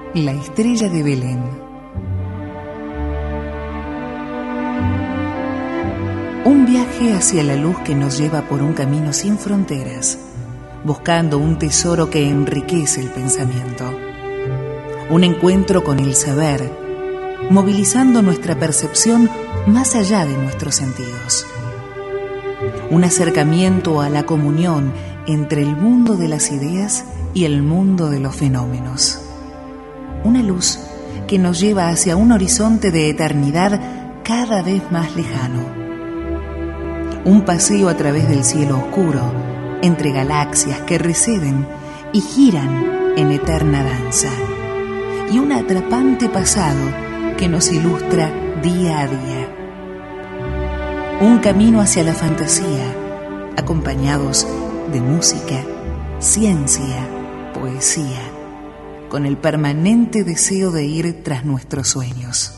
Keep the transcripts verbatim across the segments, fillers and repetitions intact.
La estrella de Belén. Un viaje hacia la luz que nos lleva por un camino sin fronteras, buscando un tesoro que enriquece el pensamiento. Un encuentro con el saber, movilizando nuestra percepción más allá de nuestros sentidos. Un acercamiento a la comunión entre el mundo de las ideas y el mundo de los fenómenos. Una luz que nos lleva hacia un horizonte de eternidad cada vez más lejano. Un paseo a través del cielo oscuro, entre galaxias que receden y giran en eterna danza. Y un atrapante pasado que nos ilustra día a día. Un camino hacia la fantasía, acompañados de música, ciencia, poesía, con el permanente deseo de ir tras nuestros sueños.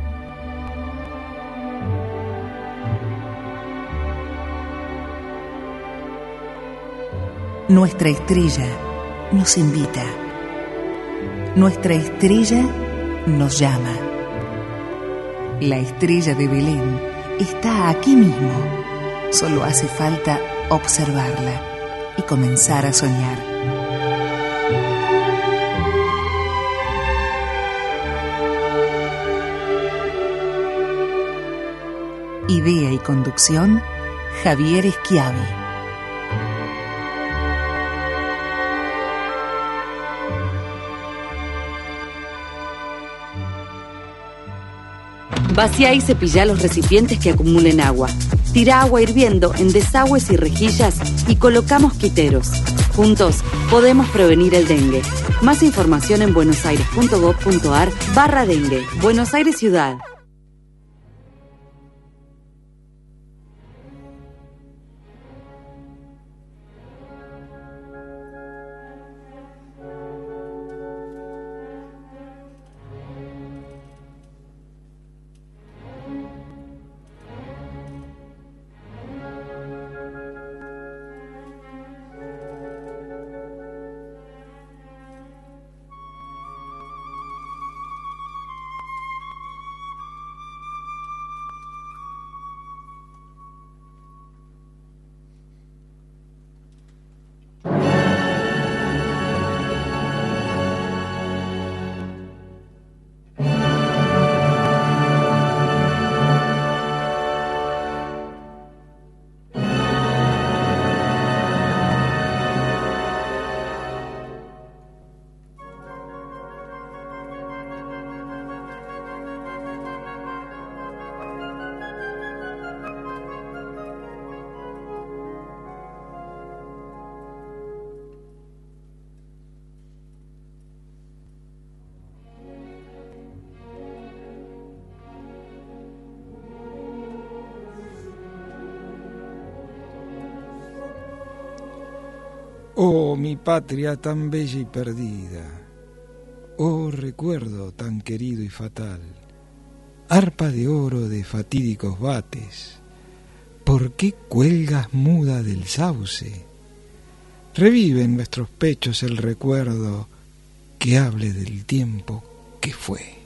Nuestra estrella nos invita. Nuestra estrella nos llama. La estrella de Belén está aquí mismo. Solo hace falta observarla y comenzar a soñar. Idea y conducción, Javier Schiavi. Vacía y cepilla los recipientes que acumulen agua. Tira agua hirviendo en desagües y rejillas y colocá mosquiteros. Juntos podemos prevenir el dengue. Más información en buenosaires.gov.ar barra dengue. Buenos Aires Ciudad. Oh, mi patria tan bella y perdida, oh recuerdo tan querido y fatal, arpa de oro de fatídicos bates, ¿por qué cuelgas muda del sauce? Revive en nuestros pechos el recuerdo que hable del tiempo que fue.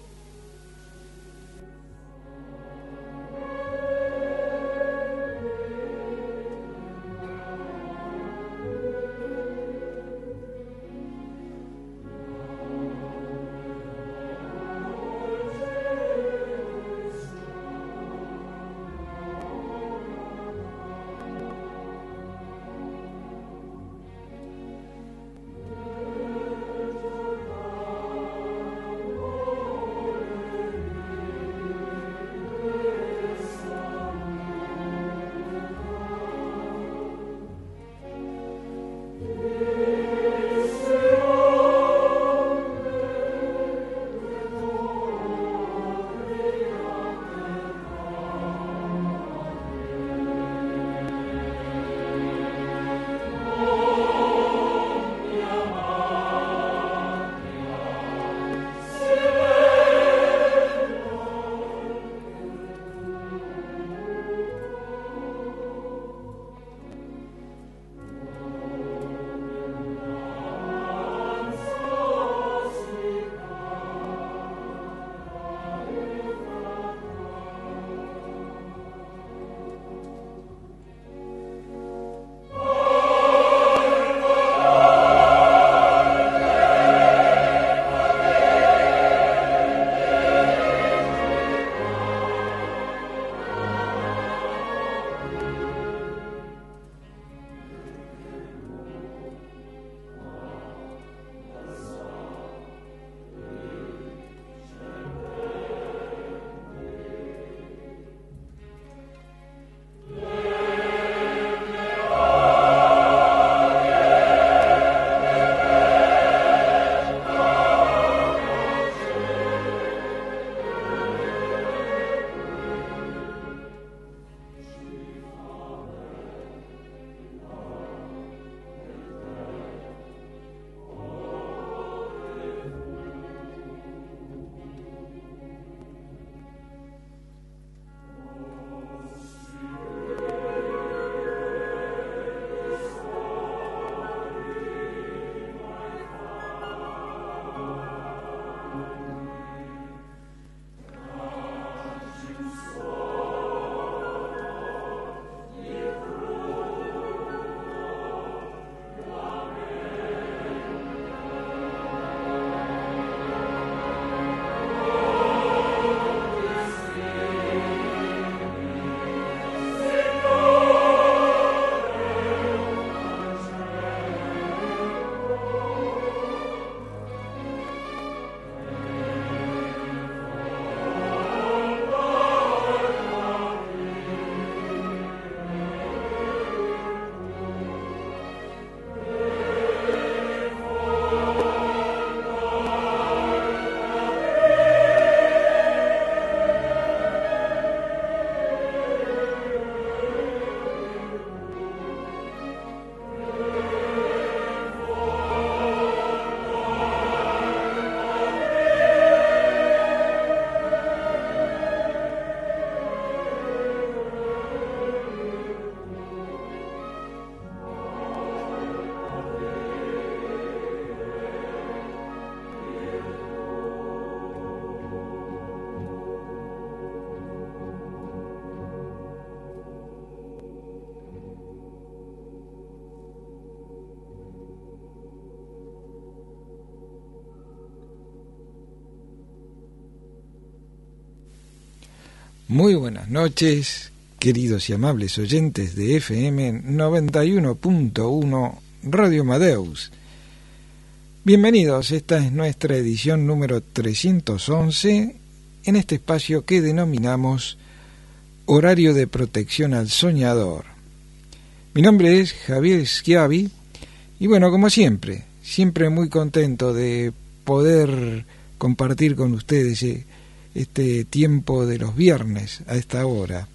Muy buenas noches, queridos y amables oyentes de F M noventa y uno punto uno Radio Madeus. Bienvenidos, esta es nuestra edición número trescientos once en este espacio que denominamos Horario de Protección al Soñador. Mi nombre es Javier Schiavi y bueno, como siempre, siempre muy contento de poder compartir con ustedes este tiempo de los viernes a esta hora.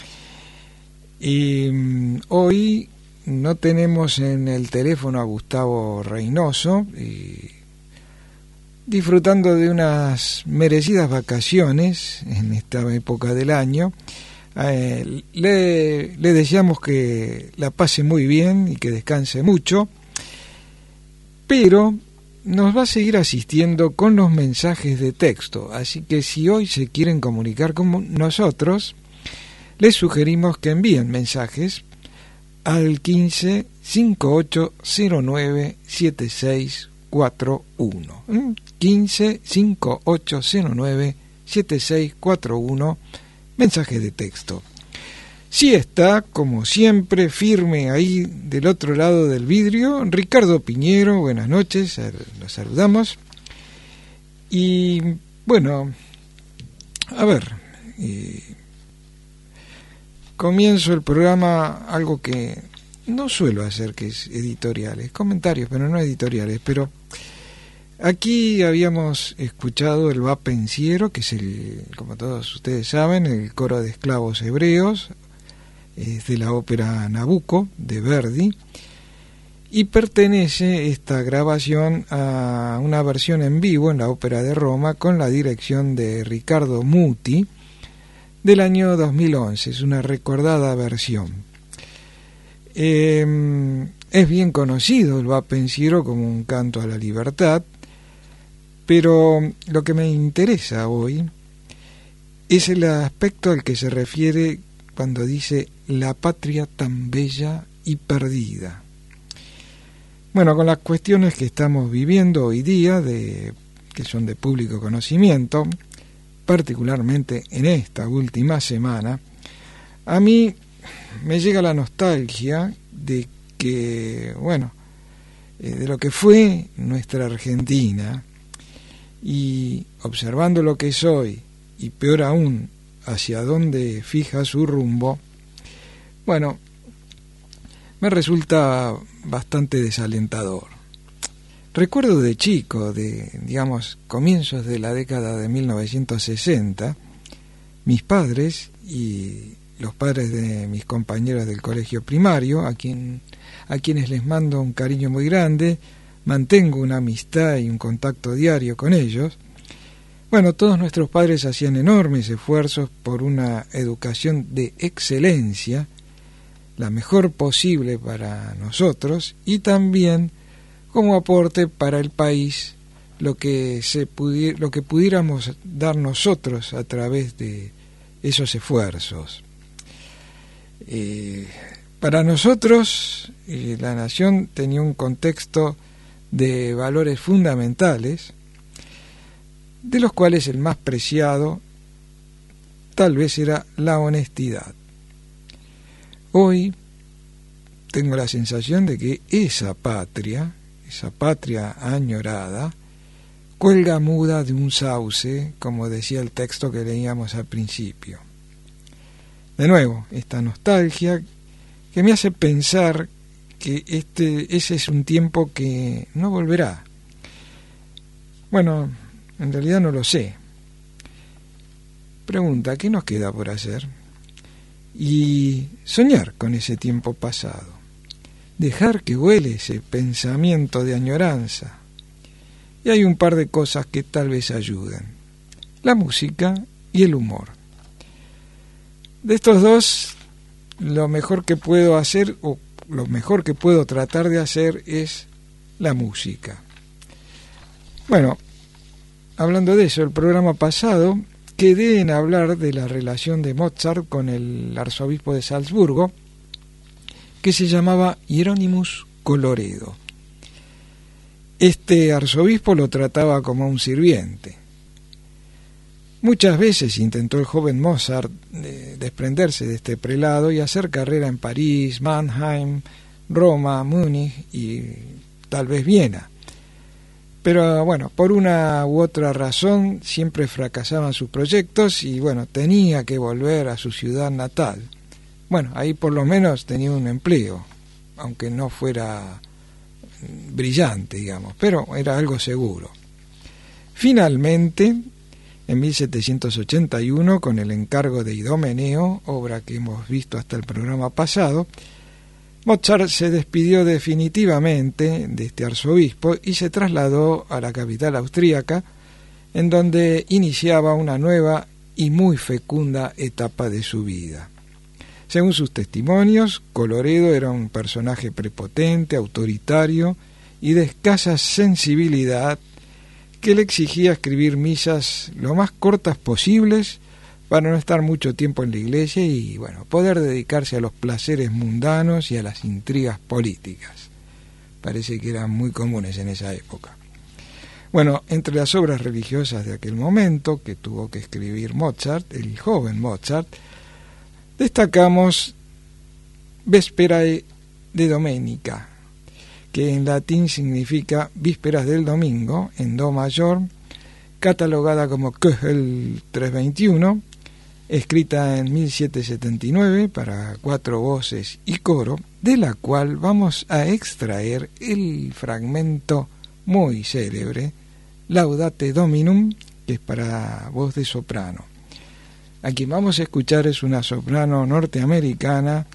Y um, hoy no tenemos en el teléfono a Gustavo Reynoso, y disfrutando de unas merecidas vacaciones en esta época del año. Eh, le, le deseamos que la pase muy bien y que descanse mucho, pero nos va a seguir asistiendo con los mensajes de texto, así que si hoy se quieren comunicar con nosotros, les sugerimos que envíen mensajes al quince cincuenta y ocho cero nueve siete seis cuatro uno. quince cincuenta y ocho cero nueve siete seis cuatro uno, mensaje de texto. Sí está, como siempre, firme ahí del otro lado del vidrio, Ricardo Piñero. Buenas noches, los saludamos. Y bueno, a ver, eh, comienzo el programa, algo que no suelo hacer, que es editoriales, comentarios, pero no editoriales. Pero aquí habíamos escuchado el Va Pensiero, que es el, como todos ustedes saben, el coro de esclavos hebreos, es de la ópera Nabucco de Verdi, y pertenece esta grabación a una versión en vivo en la Ópera de Roma con la dirección de Riccardo Muti del año dos mil once. Es una recordada versión. Eh, es bien conocido el Va Pensiero como un canto a la libertad, pero lo que me interesa hoy es el aspecto al que se refiere cuando dice la patria tan bella y perdida. Bueno, con las cuestiones que estamos viviendo hoy día, de, que son de público conocimiento, particularmente en esta última semana, a mí me llega la nostalgia de que, bueno, eh, de lo que fue nuestra Argentina, y observando lo que es hoy, y peor aún, hacia dónde fija su rumbo, bueno, me resulta bastante desalentador. Recuerdo de chico, de, digamos, comienzos de la década de mil novecientos sesenta, mis padres y los padres de mis compañeros del colegio primario, a, quien, a quienes les mando un cariño muy grande, mantengo una amistad y un contacto diario con ellos. Bueno, todos nuestros padres hacían enormes esfuerzos por una educación de excelencia, la mejor posible para nosotros, y también como aporte para el país, lo que se pudi- lo que pudiéramos dar nosotros a través de esos esfuerzos. Eh, para nosotros, eh, la nación tenía un contexto de valores fundamentales, de los cuales el más preciado tal vez era la honestidad. Hoy tengo la sensación de que esa patria, esa patria añorada, cuelga muda de un sauce, como decía el texto que leíamos al principio. De nuevo, esta nostalgia que me hace pensar que este, ese es un tiempo que no volverá. Bueno, en realidad no lo sé. Pregunta, ¿qué nos queda por hacer? Y soñar con ese tiempo pasado. Dejar que huele ese pensamiento de añoranza. Y hay un par de cosas que tal vez ayuden. La música y el humor. De estos dos, lo mejor que puedo hacer, o lo mejor que puedo tratar de hacer, es la música. Bueno, hablando de eso, el programa pasado quedé en hablar de la relación de Mozart con el arzobispo de Salzburgo, que se llamaba Hieronymus Coloredo. Este arzobispo lo trataba como un sirviente. Muchas veces intentó el joven Mozart eh, desprenderse de este prelado y hacer carrera en París, Mannheim, Roma, Múnich y tal vez Viena. Pero bueno, por una u otra razón siempre fracasaban sus proyectos y bueno, tenía que volver a su ciudad natal. Bueno, ahí por lo menos tenía un empleo, aunque no fuera brillante, digamos, pero era algo seguro. Finalmente, en mil setecientos ochenta y uno, con el encargo de Idomeneo, obra que hemos visto hasta el programa pasado, Mozart se despidió definitivamente de este arzobispo y se trasladó a la capital austríaca, en donde iniciaba una nueva y muy fecunda etapa de su vida. Según sus testimonios, Colloredo era un personaje prepotente, autoritario y de escasa sensibilidad, que le exigía escribir misas lo más cortas posibles para no estar mucho tiempo en la iglesia y, bueno, poder dedicarse a los placeres mundanos y a las intrigas políticas. Parece que eran muy comunes en esa época. Bueno, entre las obras religiosas de aquel momento que tuvo que escribir Mozart, el joven Mozart, destacamos Vesperae de Domenica, que en latín significa vísperas del domingo, en do mayor, catalogada como Köchel trescientos veintiuno, escrita en mil setecientos setenta y nueve para cuatro voces y coro, de la cual vamos a extraer el fragmento muy célebre, Laudate Dominum, que es para voz de soprano. A quien vamos a escuchar es una soprano norteamericana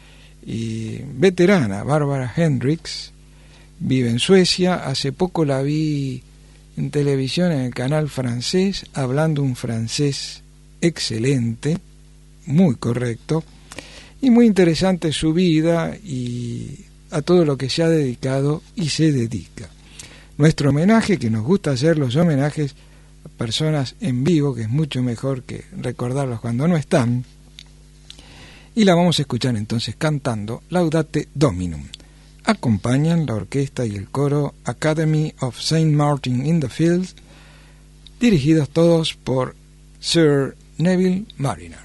y veterana, Barbara Hendricks. Vive en Suecia. Hace poco la vi en televisión en el canal francés, hablando un francés excelente, muy correcto, y muy interesante su vida y a todo lo que se ha dedicado y se dedica. Nuestro homenaje, que nos gusta hacer los homenajes a personas en vivo, que es mucho mejor que recordarlos cuando no están, y la vamos a escuchar entonces cantando Laudate Dominum. Acompañan la orquesta y el coro Academy of Saint Martin in the Fields, dirigidos todos por Sir Neville Marriner.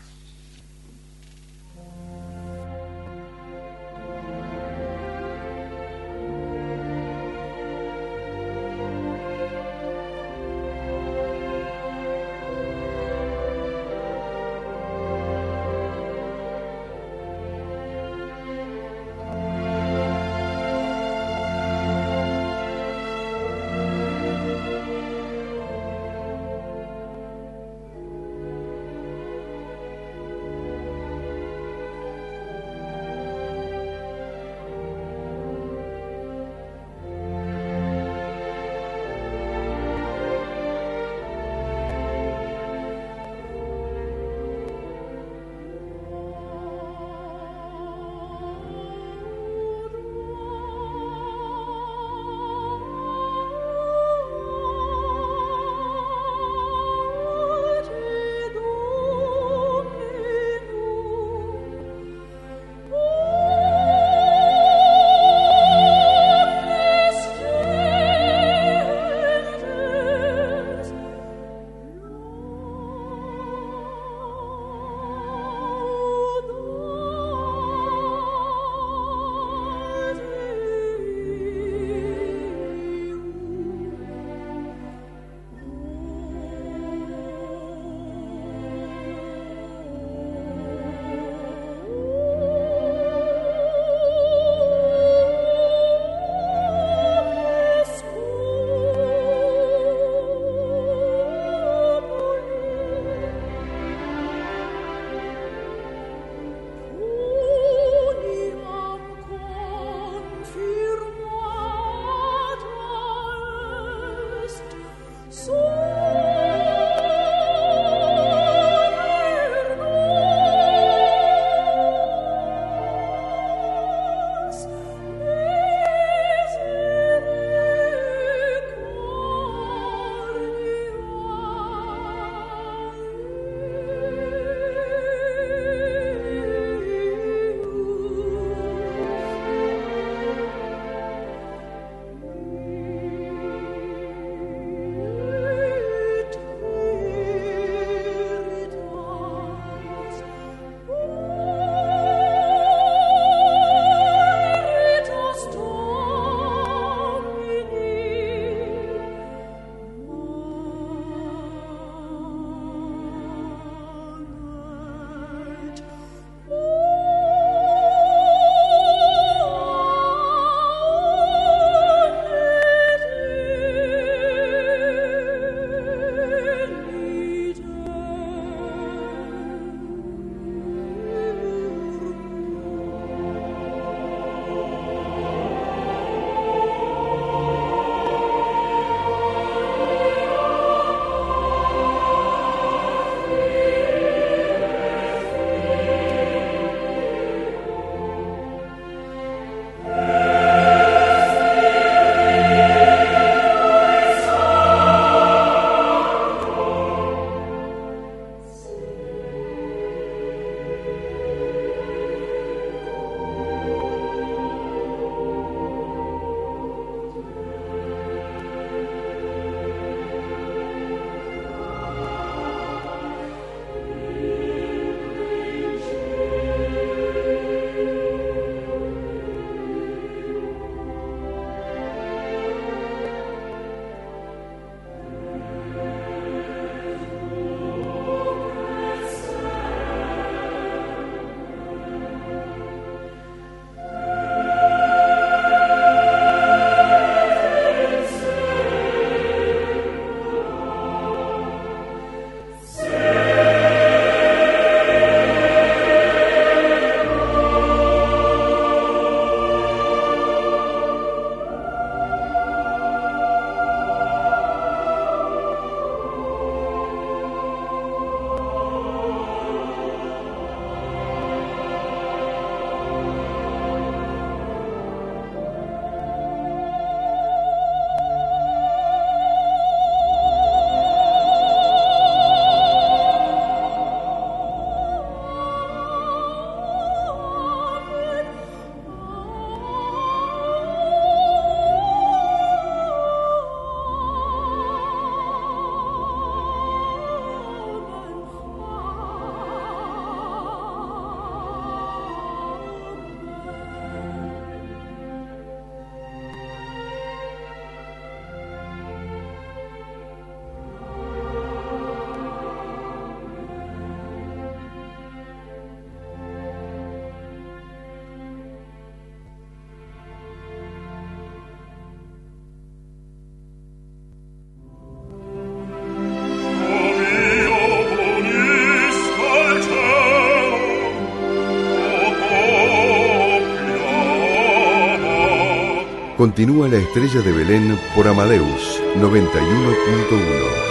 continúa La Estrella de Belén por Amadeus noventa y uno punto uno.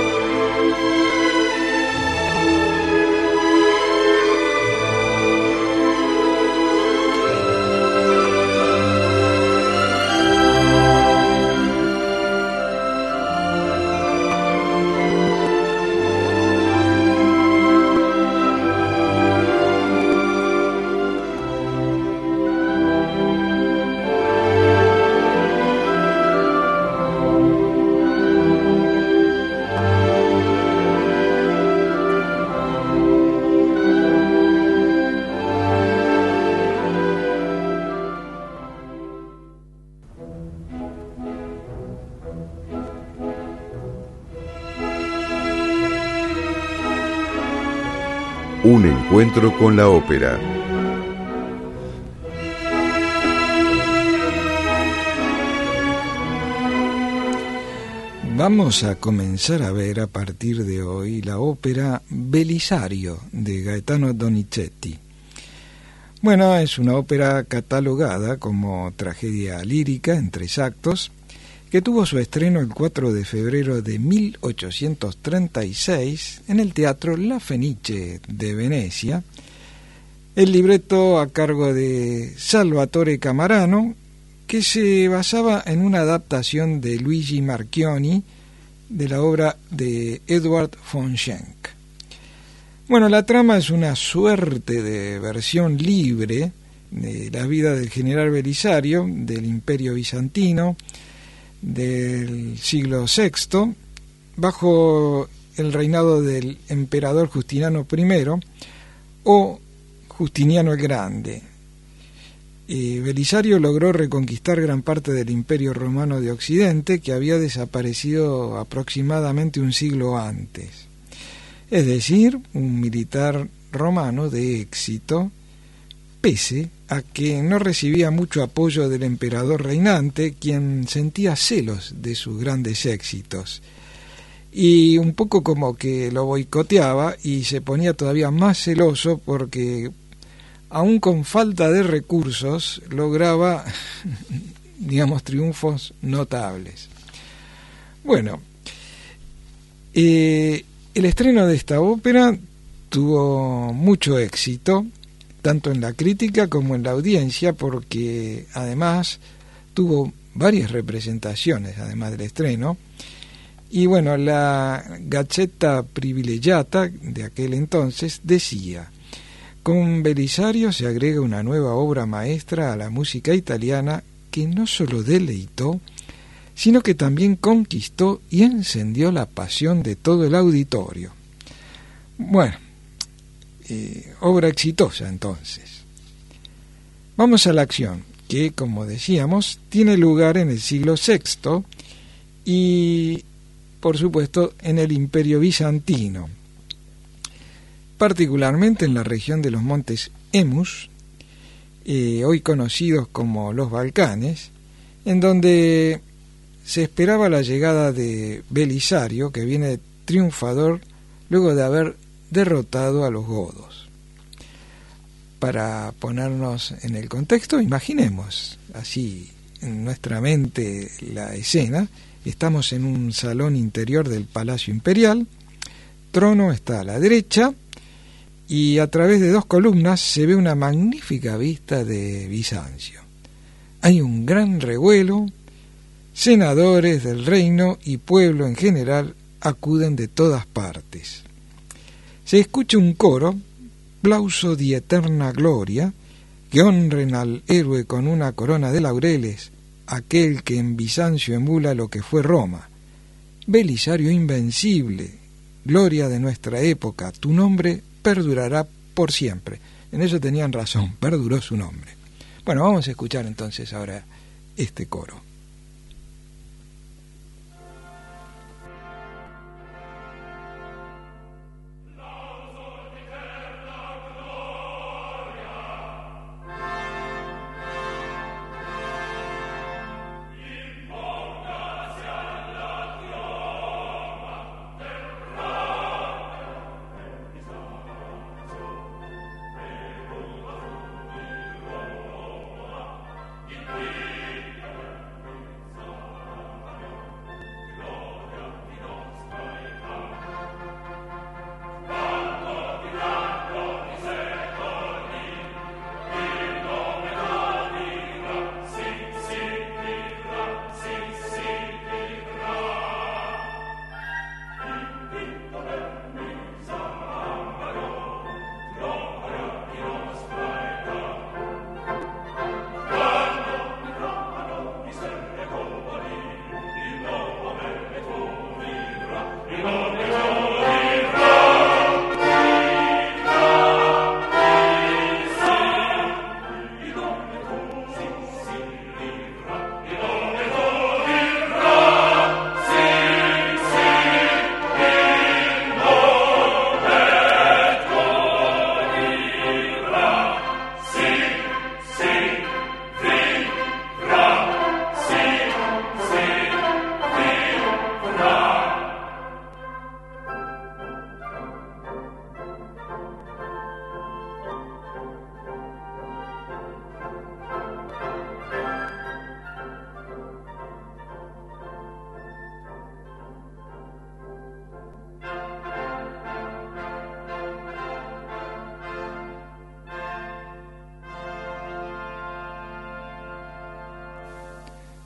Un encuentro con la ópera. Vamos a comenzar a ver a partir de hoy la ópera Belisario de Gaetano Donizetti. Bueno, es una ópera catalogada como tragedia lírica en tres actos, que tuvo su estreno el cuatro de febrero de mil ochocientos treinta y seis en el Teatro La Fenice de Venecia. El libreto a cargo de Salvatore Camarano, que se basaba en una adaptación de Luigi Marchioni de la obra de Edward von Schenk. Bueno, la trama es una suerte de versión libre de la vida del general Belisario del Imperio Bizantino del siglo sexto, bajo el reinado del emperador Justiniano primero o Justiniano el Grande. Eh, Belisario logró reconquistar gran parte del Imperio Romano de Occidente, que había desaparecido aproximadamente un siglo antes. Es decir, un militar romano de éxito, pese a que no recibía mucho apoyo del emperador reinante, quien sentía celos de sus grandes éxitos, y un poco como que lo boicoteaba y se ponía todavía más celoso porque, aún con falta de recursos, lograba, digamos, triunfos notables. Bueno, eh, el estreno de esta ópera tuvo mucho éxito, tanto en la crítica como en la audiencia, porque además tuvo varias representaciones, además del estreno. Y bueno, la Gazzetta Privilegiata de aquel entonces decía: con Belisario se agrega una nueva obra maestra a la música italiana que no solo deleitó, sino que también conquistó y encendió la pasión de todo el auditorio. Bueno, Eh, obra exitosa entonces. Vamos a la acción, que, como decíamos, tiene lugar en el siglo sexto y, por supuesto, en el Imperio Bizantino, particularmente en la región de los montes Emus, eh, hoy conocidos como los Balcanes, en donde se esperaba la llegada de Belisario, que viene triunfador luego de haber derrotado a los godos. Para ponernos en el contexto, imaginemos así en nuestra mente la escena. Estamos en un salón interior del Palacio Imperial, trono está a la derecha y a través de dos columnas se ve una magnífica vista de Bizancio. Hay un gran revuelo, senadores del reino y pueblo en general acuden de todas partes. Se escucha un coro, plauso di eterna gloria, que honren al héroe con una corona de laureles, aquel que en Bizancio emula lo que fue Roma. Belisario invencible, gloria de nuestra época, tu nombre perdurará por siempre. En eso tenían razón, perduró su nombre. Bueno, vamos a escuchar entonces ahora este coro.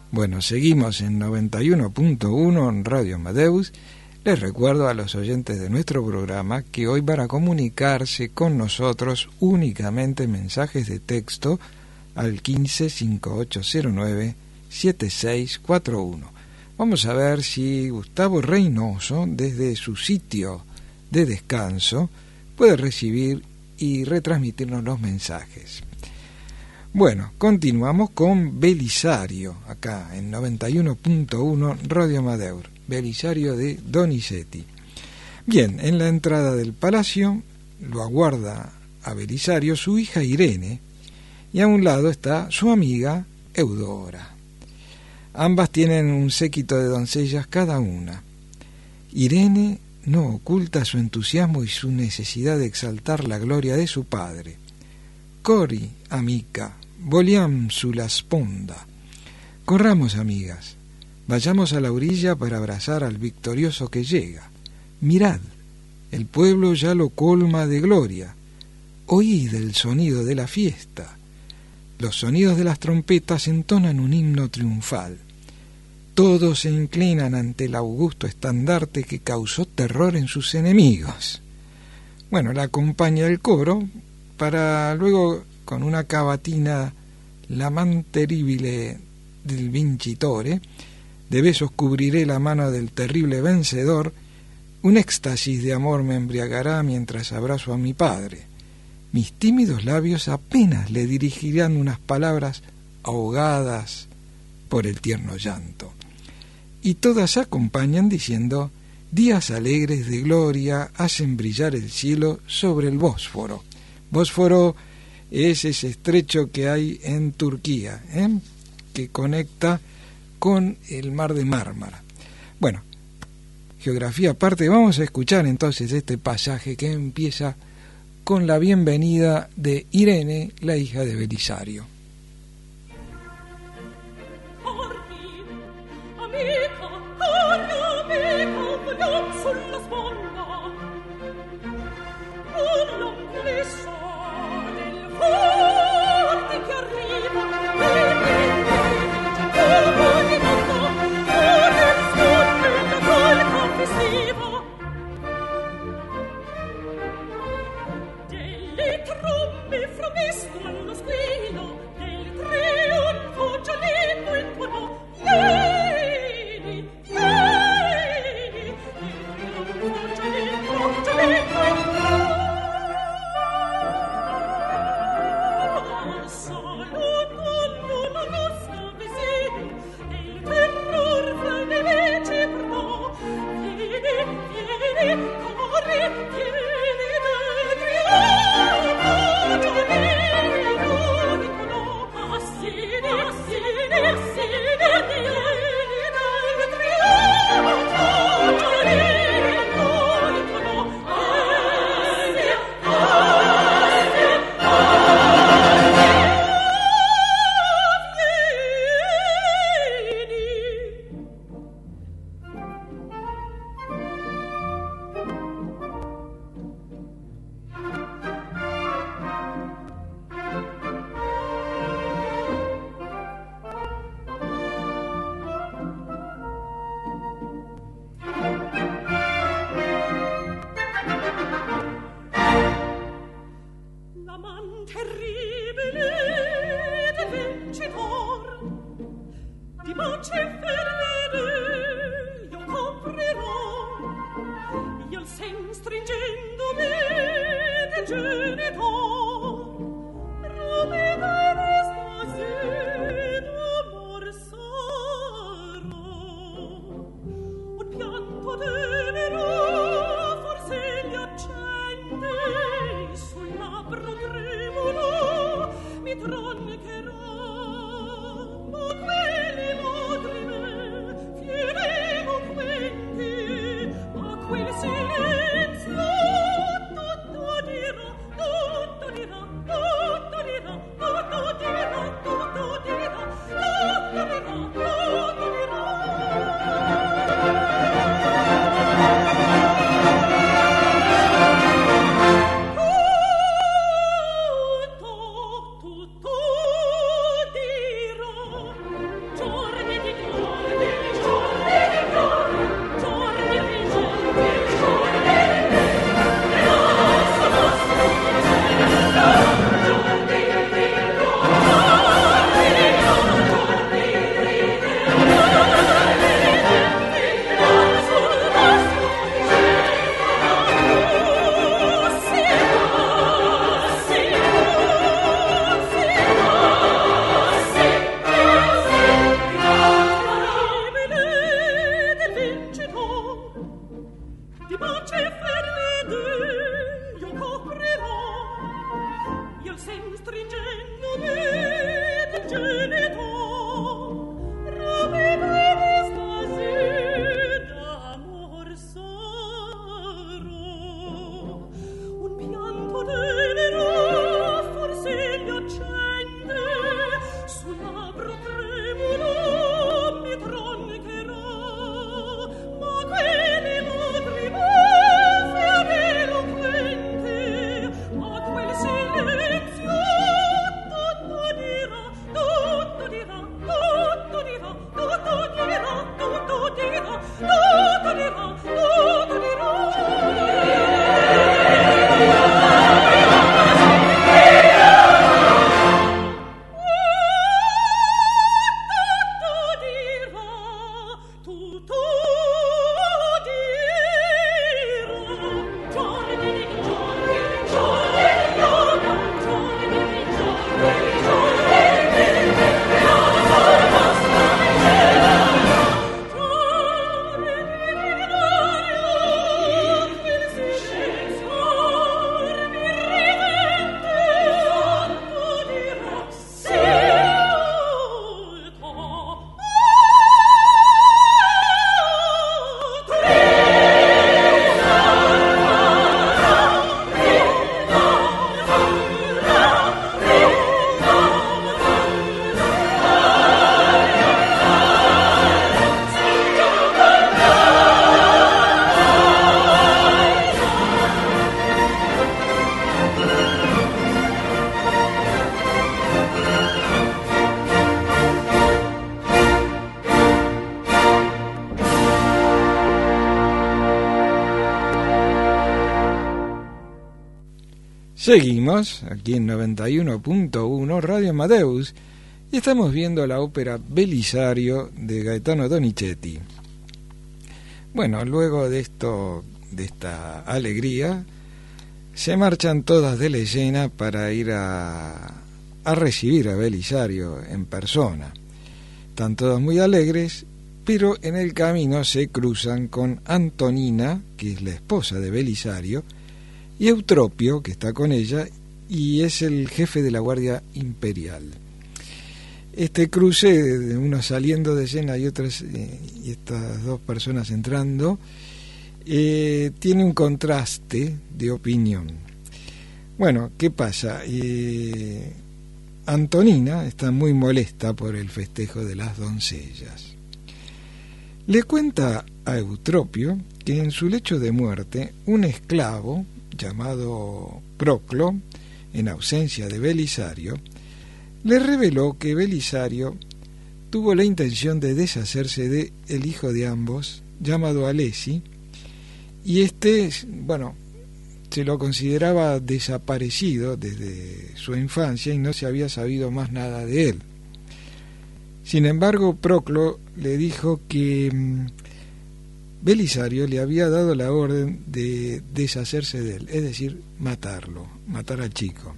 Bueno, seguimos en noventa y uno punto uno en Radio Amadeus. Les recuerdo a los oyentes de nuestro programa que hoy para comunicarse con nosotros únicamente mensajes de texto al quince, cincuenta y ocho cero nueve, setenta y seis cuarenta y uno. Vamos a ver si Gustavo Reynoso, desde su sitio de descanso, puede recibir y retransmitirnos los mensajes. Bueno, continuamos con Belisario, acá en noventa y uno punto uno Radio Amadeus, Belisario de Donizetti. Bien, en la entrada del palacio lo aguarda a Belisario su hija Irene, y a un lado está su amiga Eudora. Ambas tienen un séquito de doncellas cada una. Irene no oculta su entusiasmo y su necesidad de exaltar la gloria de su padre. Cori, amica, vogliam sulla sponda. Corramos, amigas, vayamos a la orilla para abrazar al victorioso que llega. Mirad, el pueblo ya lo colma de gloria. Oíd el sonido de la fiesta. Los sonidos de las trompetas entonan un himno triunfal. Todos se inclinan ante el augusto estandarte que causó terror en sus enemigos. Bueno, la acompaña el coro para luego, con una cavatina, la man terribile del vincitore, de besos cubriré la mano del terrible vencedor, un éxtasis de amor me embriagará mientras abrazo a mi padre. Mis tímidos labios apenas le dirigirán unas palabras ahogadas por el tierno llanto. Y todas acompañan diciendo: días alegres de gloria hacen brillar el cielo sobre el Bósforo. Bósforo es ese estrecho que hay en Turquía, ¿eh? que conecta con el mar de Mármara. Bueno, geografía aparte, vamos a escuchar entonces este pasaje que empieza con la bienvenida de Irene, la hija de Belisario. Quel silenzio tutto dirà Seguimos aquí en noventa y uno punto uno Radio Amadeus y estamos viendo la ópera Belisario de Gaetano Donizetti. Bueno, luego de esto, de esta alegría, se marchan todas de la escena para ir a, a recibir a Belisario en persona. Están todas muy alegres, pero en el camino se cruzan con Antonina, que es la esposa de Belisario, y Eutropio, que está con ella, y es el jefe de la Guardia Imperial. Este cruce, de unos saliendo de escena y otras, eh, y estas dos personas entrando, eh, tiene un contraste de opinión. Bueno, ¿qué pasa? Eh, Antonina está muy molesta por el festejo de las doncellas. Le cuenta a Eutropio que en su lecho de muerte un esclavo llamado Proclo, en ausencia de Belisario, le reveló que Belisario tuvo la intención de deshacerse de el hijo de ambos, llamado Alesi, y este, bueno, se lo consideraba desaparecido desde su infancia y no se había sabido más nada de él. Sin embargo, Proclo le dijo que mmm, Belisario le había dado la orden de deshacerse de él, es decir, matarlo, matar al chico.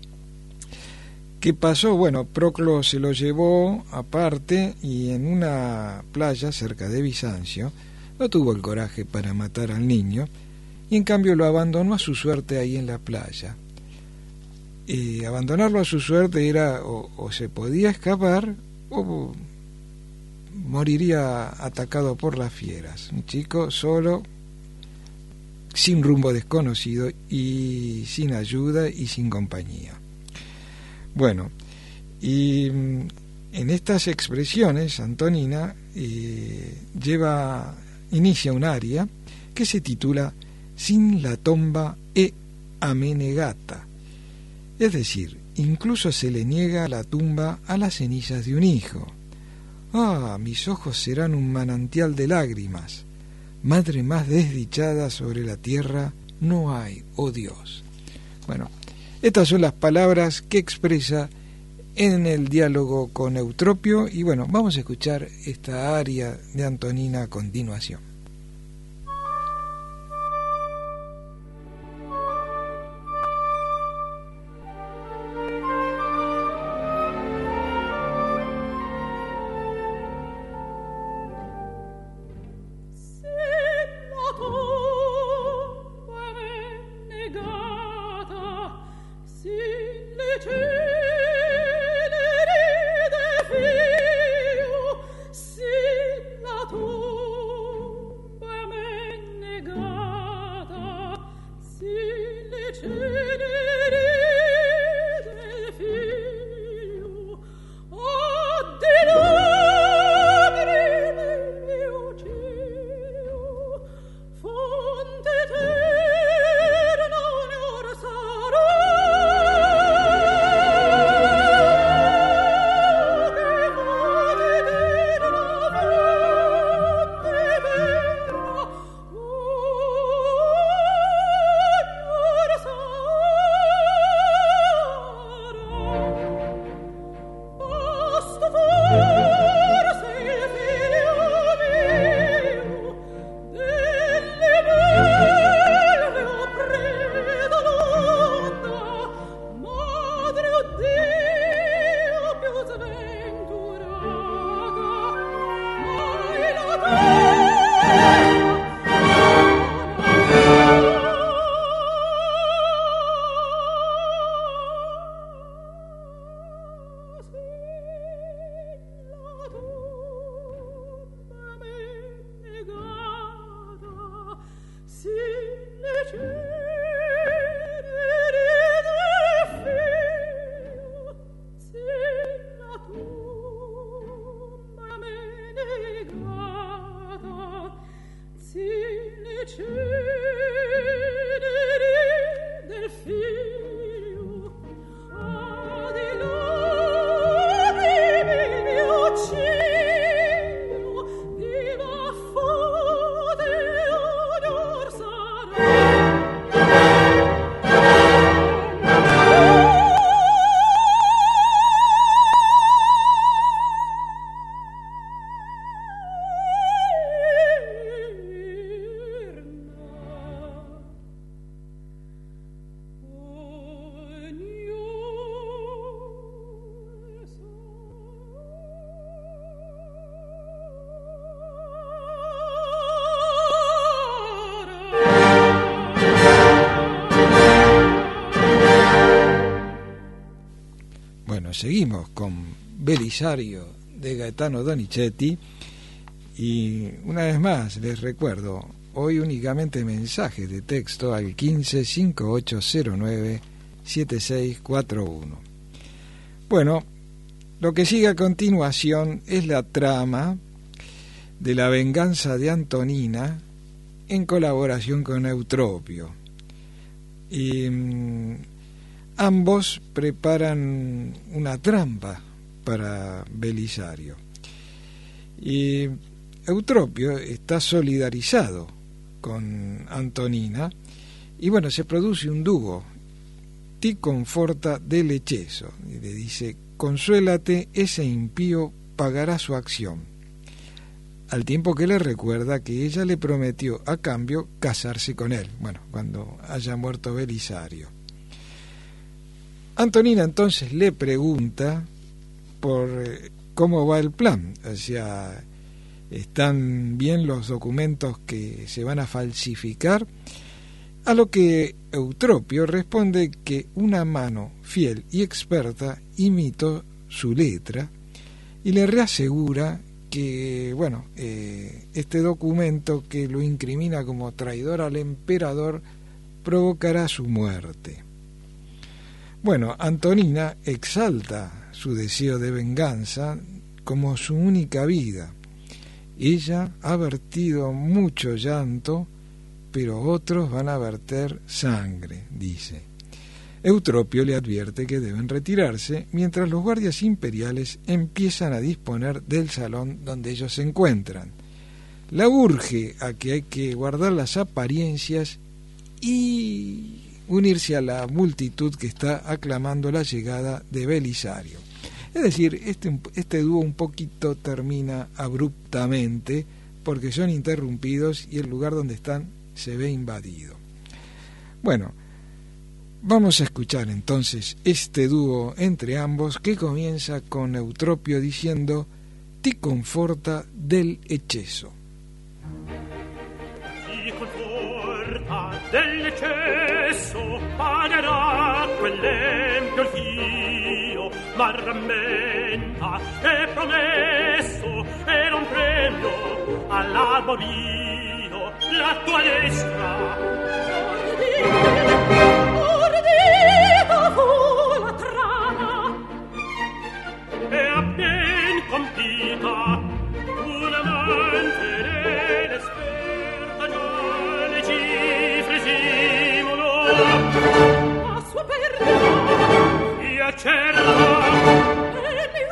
¿Qué pasó? Bueno, Proclo se lo llevó aparte y en una playa cerca de Bizancio no tuvo el coraje para matar al niño y en cambio lo abandonó a su suerte ahí en la playa. Eh, abandonarlo a su suerte era o, o se podía escapar o moriría atacado por las fieras. Un chico solo, sin rumbo desconocido y sin ayuda y sin compañía. Bueno, y en estas expresiones Antonina eh, lleva inicia un aria que se titula Sin la tomba e amenegata, es decir, incluso se le niega la tumba a las cenizas de un hijo. Ah, mis ojos serán un manantial de lágrimas. Madre más desdichada sobre la tierra no hay, oh Dios. Bueno, estas son las palabras que expresa en el diálogo con Eutropio y bueno, vamos a escuchar esta aria de Antonina a continuación. Sì, la tua seguimos con Belisario de Gaetano Donizetti, y una vez más les recuerdo, hoy únicamente mensajes de texto al quince cincuenta y ocho cero nueve setenta y seis cuarenta y uno. Bueno, lo que sigue a continuación es la trama de la venganza de Antonina en colaboración con Eutropio. Y mmm, ambos preparan una trampa para Belisario. Y Eutropio está solidarizado con Antonina y bueno, se produce un dúo. Ti conforta del hechizo, y le dice: consuélate, ese impío pagará su acción, al tiempo que le recuerda que ella le prometió a cambio casarse con él, bueno, cuando haya muerto Belisario. Antonina entonces le pregunta por eh, cómo va el plan, o sea, ¿están bien los documentos que se van a falsificar? A lo que Eutropio responde que una mano fiel y experta imitó su letra y le reasegura que, bueno, eh, este documento que lo incrimina como traidor al emperador provocará su muerte. Bueno, Antonina exalta su deseo de venganza como su única vida. Ella ha vertido mucho llanto, pero otros van a verter sangre, dice. Eutropio le advierte que deben retirarse, mientras los guardias imperiales empiezan a disponer del salón donde ellos se encuentran. La urge a que hay que guardar las apariencias y unirse a la multitud que está aclamando la llegada de Belisario. Es decir, este, este dúo un poquito termina abruptamente porque son interrumpidos y el lugar donde están se ve invadido. Bueno, vamos a escuchar entonces este dúo entre ambos que comienza con Eutropio diciendo: ti conforta del hechizo. Ti conforta del hechizo, pagherà quell'empio Dio, ma rammenta che promesso era un premio all'arborio. La tua destra ordita fu la trama e appien compita una mente ed esperta già le cifre simulò a sua perda e accerta e mi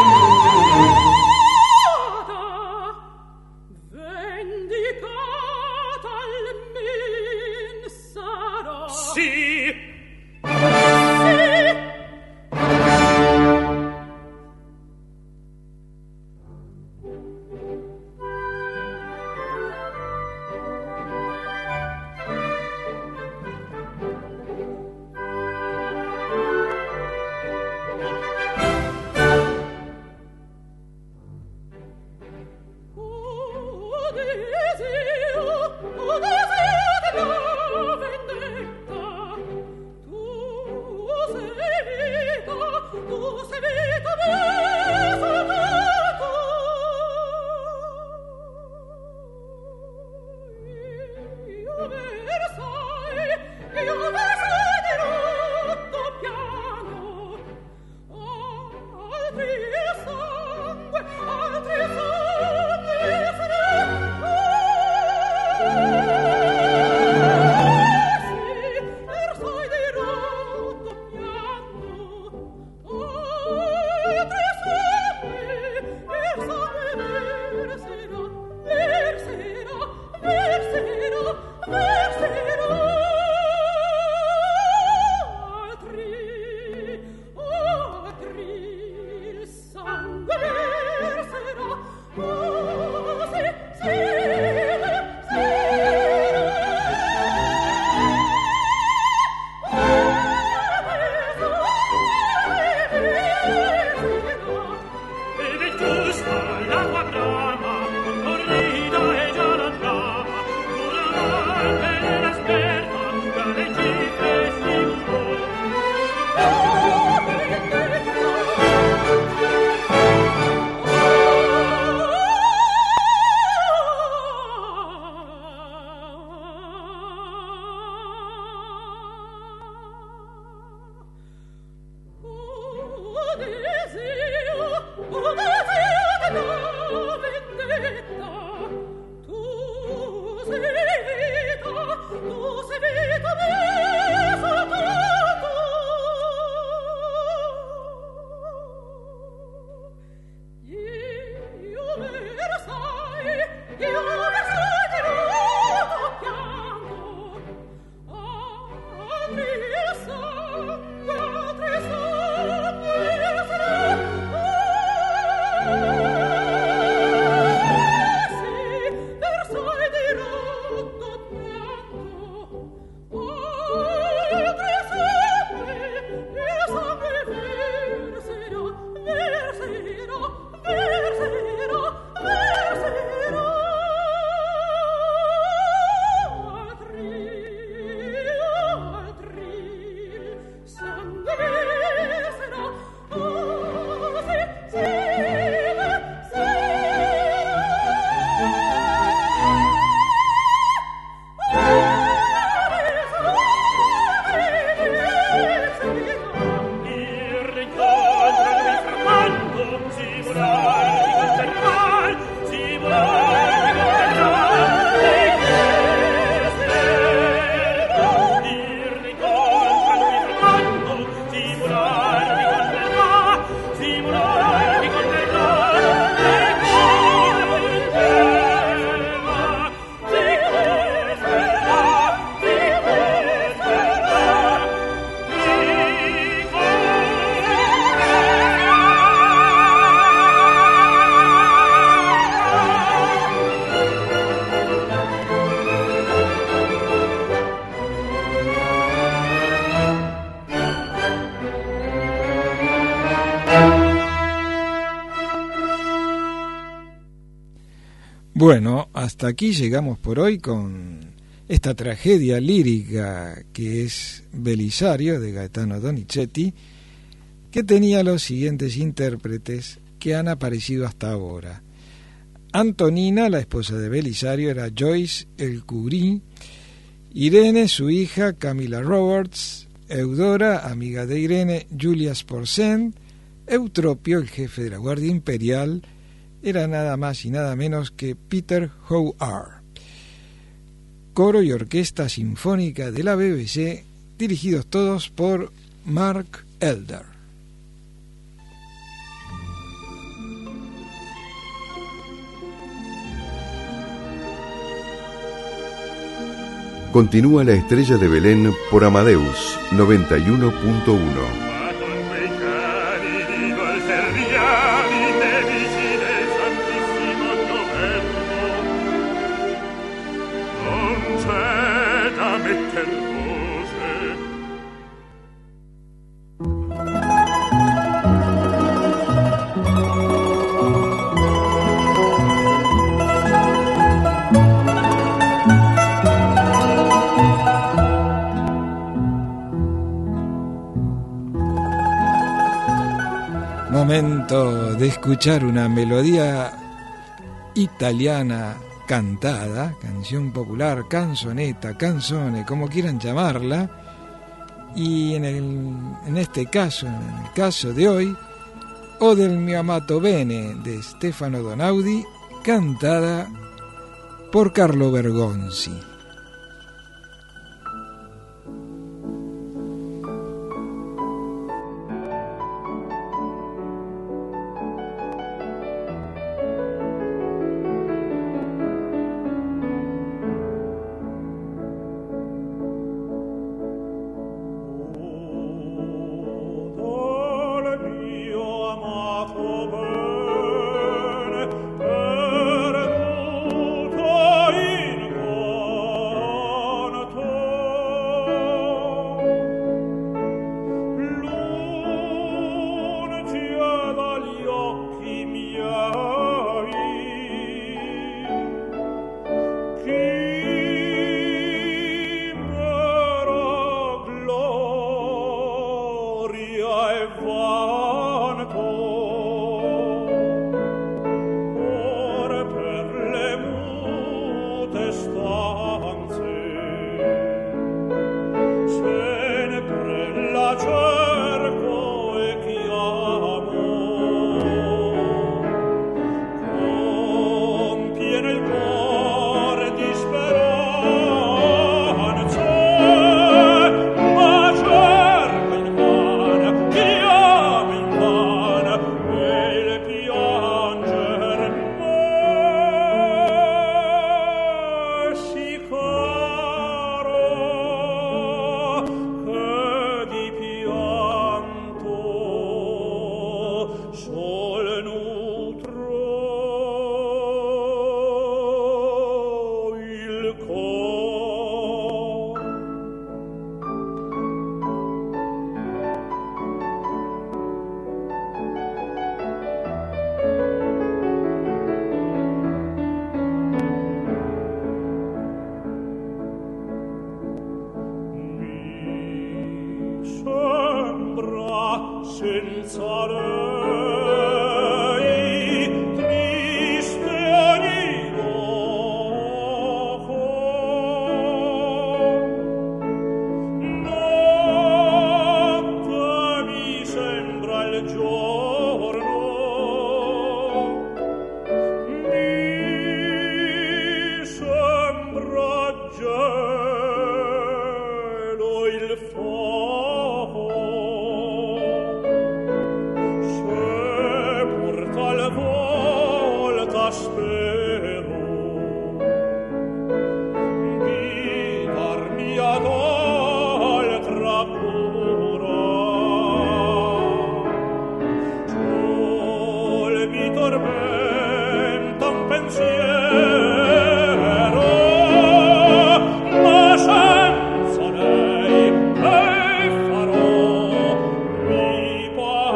sì, sì. Altri sangue, altri sangue, Bueno, hasta aquí llegamos por hoy con esta tragedia lírica que es Belisario de Gaetano Donizetti, que tenía los siguientes intérpretes que han aparecido hasta ahora. Antonina, la esposa de Belisario, era Joyce El Curí. Irene, su hija, Camila Roberts. Eudora, amiga de Irene, Julia Sporcent. Eutropio, el jefe de la Guardia Imperial, era nada más y nada menos que Peter Howard. Coro y orquesta sinfónica de la B B C, dirigidos todos por Mark Elder. Continúa La Estrella de Belén por Amadeus noventa y uno punto uno. Momento de escuchar una melodía italiana cantada, canción popular, canzoneta, canzone, como quieran llamarla, y en, el, en este caso, en el caso de hoy, O del mio amato bene de Stefano Donaudi, cantada por Carlo Bergonzi.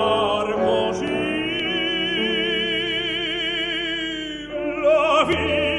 Vie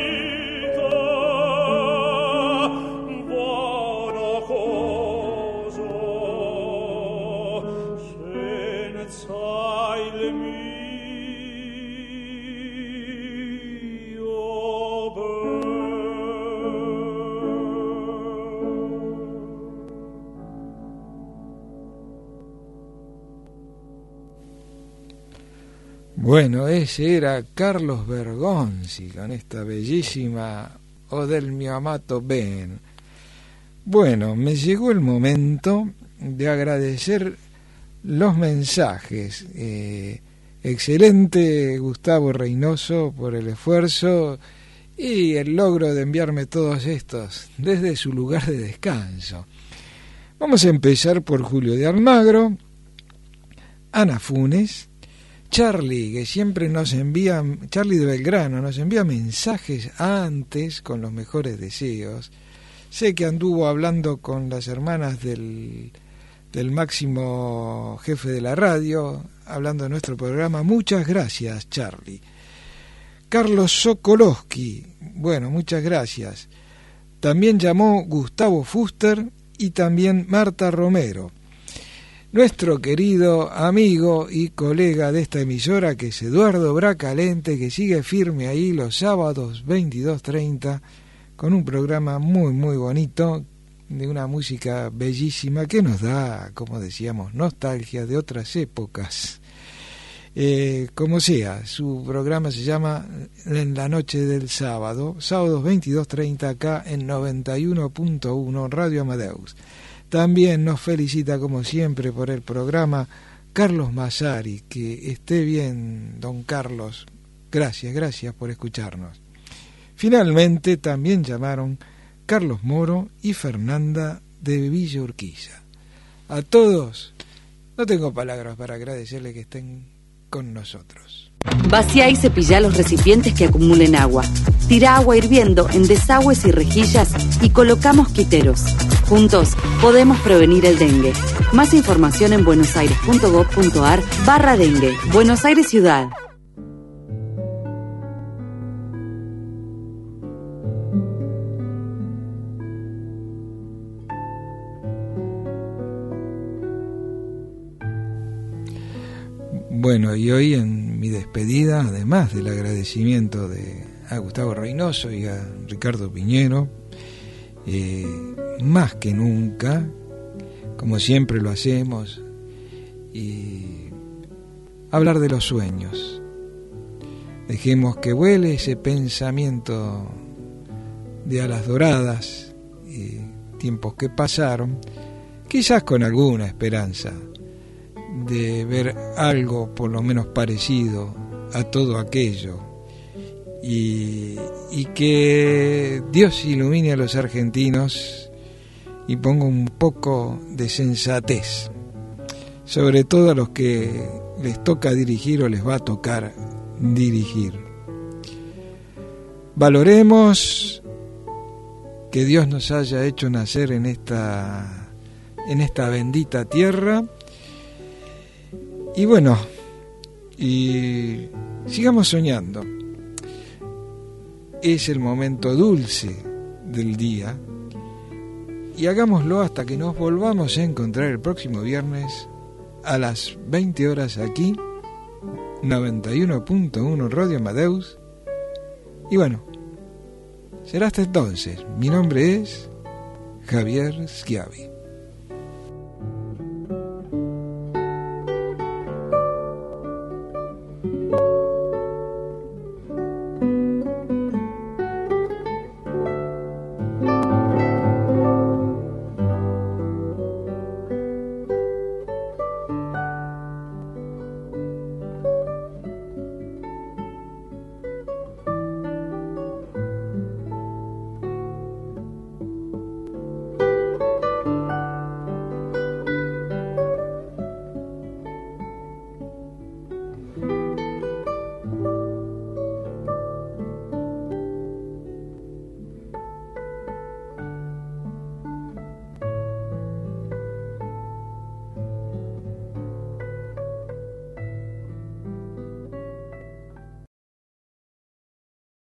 Bueno, ese era Carlos Bergonzi con esta bellísima O del mio amato ben. Bueno, me llegó el momento de agradecer los mensajes. Eh, excelente Gustavo Reynoso por el esfuerzo y el logro de enviarme todos estos desde su lugar de descanso. Vamos a empezar por Julio de Almagro, Ana Funes, Charlie, que siempre nos envía, Charlie de Belgrano, nos envía mensajes antes con los mejores deseos. Sé que anduvo hablando con las hermanas del, del máximo jefe de la radio, hablando de nuestro programa. Muchas gracias, Charlie. Carlos Sokolowski, bueno, muchas gracias. También llamó Gustavo Fuster y también Marta Romero. Nuestro querido amigo y colega de esta emisora, que es Eduardo Bracalente, que sigue firme ahí los sábados veintidós treinta, con un programa muy muy bonito, de una música bellísima que nos da, como decíamos, nostalgia de otras épocas. Eh, como sea, su programa se llama En la noche del sábado, sábados veintidós treinta, acá en noventa y uno punto uno Radio Amadeus. También nos felicita, como siempre, por el programa Carlos Massari. Que esté bien, don Carlos. Gracias, gracias por escucharnos. Finalmente también llamaron Carlos Moro y Fernanda de Villa Urquiza. A todos, no tengo palabras para agradecerles que estén con nosotros. Vacía y cepilla los recipientes que acumulen agua. Tira agua hirviendo en desagües y rejillas y coloca mosquiteros. Juntos podemos prevenir el dengue. Más información en buenosaires.gov.ar barra dengue. Buenos Aires Ciudad. Bueno, y hoy en mi despedida, además del agradecimiento de a Gustavo Reynoso y a Ricardo Piñero, eh, más que nunca, como siempre lo hacemos, y hablar de los sueños. Dejemos que vuele ese pensamiento de alas doradas, y tiempos que pasaron, quizás con alguna esperanza de ver algo por lo menos parecido a todo aquello, y, y que Dios ilumine a los argentinos y ponga un poco de sensatez, sobre todo a los que les toca dirigir o les va a tocar dirigir. Valoremos que Dios nos haya hecho nacer en esta, en esta bendita tierra. Y bueno, y sigamos soñando. Es el momento dulce del día y hagámoslo hasta que nos volvamos a encontrar el próximo viernes a las veinte horas aquí, noventa y uno punto uno Radio Amadeus. Y bueno, será hasta entonces. Mi nombre es Javier Schiavi.